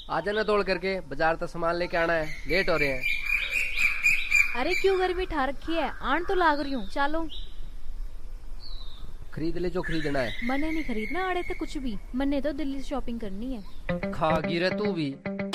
आ जाना तोड़ करके, बाजार तक सामान लेके आना है, लेट हो रहे हैं। अरे क्यों गर्मी ठा रखी है, आन तो लाग रही हूँ, चलो खरीद ले जो खरीदना है। मने नहीं खरीदना आड़े तो कुछ भी, मने तो दिल्ली से शॉपिंग करनी है। खा गिरे तू भी।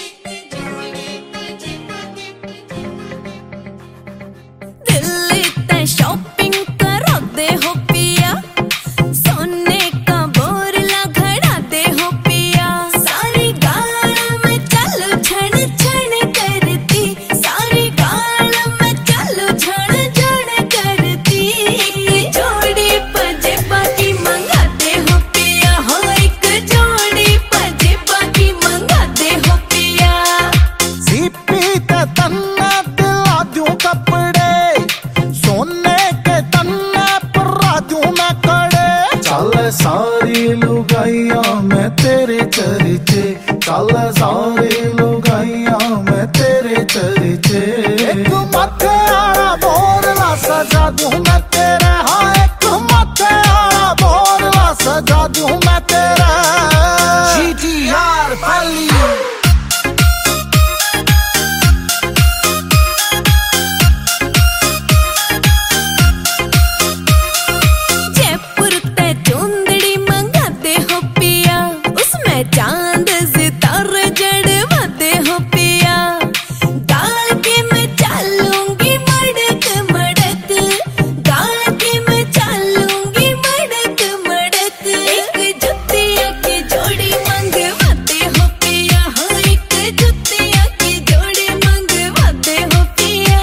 दिल्ली ते शॉपिंग करा दे हो पिया, सोने का बोरला घड़ा दे हो पिया। सारी गाल में चलो झण झण करती, सारी गाल में चलो झण झण करती। जोड़ी पजेबा की मंगा दे हो पिया, हो एक जोड़ी पजेबा की मंगा दे हो पिया। सीपी ते तन्ना दिला दूं कपड़े, सोने के तन्ने परा दूं मैं कड़े। चल सारी लुगाइयां मैं तेरे चर्चे, चल सारी लुगाइयां मैं तेरे चर्चे। एक माथे आला बोरला सजा दूं मैं तेरे, हाँ एक माथे आला बोरला सजा दूं मैं तेरे। GTR पल्ली चांद सितारे जड़वा दे हो पिया। गाल के मैं चलूंगी मड़क मड़क, गाल के मैं चलूंगी मड़क मड़क। एक जुतिया की जोड़ी मंगवा दे हो पिया, हाँ एक जुतिया की जोड़ी मंगवा दे हो पिया।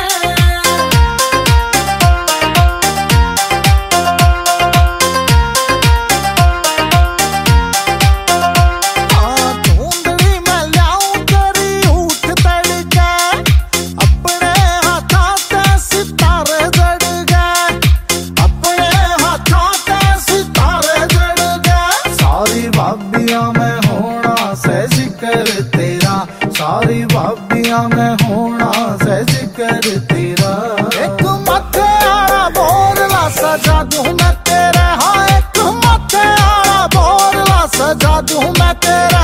मैं होना से जिक्र तेरा, सारी भाबियां में होना से जिक्र तेरा। एक माथे आला बोरला सजा दूं मैं तेरे, हाँ एक माथे आला बोरला सजा दूं मैं तेरे।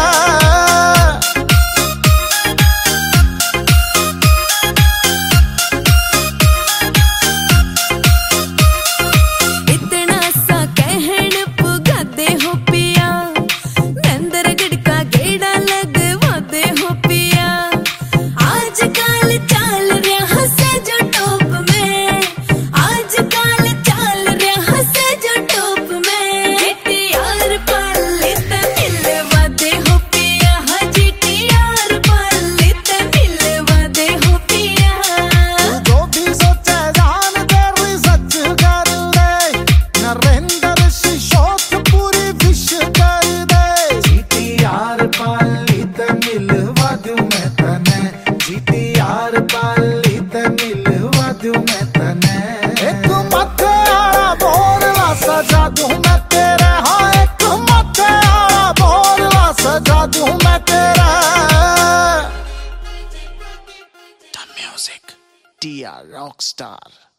इतना सा कहन पुगा दे हो पिया, का गेड़ा लगवा दे हो पिया। आजकल चल रहा से जो टॉप में, आजकल चल रहा से जो टॉप में। GTR पल्ली ते मिलवा दे हो पिया, हाँ GTR पल्ली ते मिलवा दे हो पिया। जो भी सोचे जान तेरी सच कर दे, नरेंद्र शौक पूरी विश कर दे। GTR पल्ली ते मिलवा दूं मैं तने, GTR पल्ली ते मिलवा दूं मैं तने। एक माथे आला बोरला सजा दूं मैं तेरे, हाँ एक माथे आला बोरला सजा दूं मैं तेरे। The music, TR Rockstar।